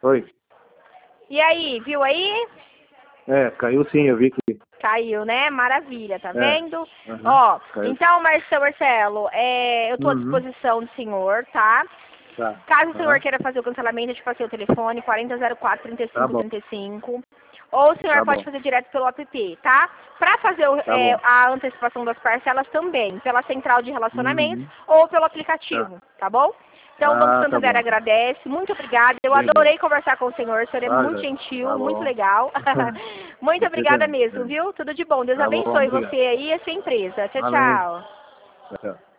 Oi. E aí, viu aí? É, caiu sim, eu vi que... Caiu, né? Maravilha, tá vendo? Uhum, Ó, caiu. então, Marcelo, eu tô à Uhum. disposição do senhor, tá? Tá. Caso o senhor queira fazer o cancelamento, eu te passei o telefone, 4004-3535. Ou o senhor Tá pode bom. fazer direto pelo app, tá? Pra fazer Tá bom. a antecipação das parcelas também, pela central de relacionamentos Uhum. ou pelo aplicativo, tá bom? Então, o Banco Tá Santander bom. agradece. Muito obrigada. Eu Beleza. adorei conversar com o senhor é muito gentil, Tá muito bom. legal. Muito Você obrigada também. mesmo, viu? Tudo de bom. Deus Tá bom, abençoe obrigado. você aí e a sua empresa. Tchau, Amém. tchau. Tchau.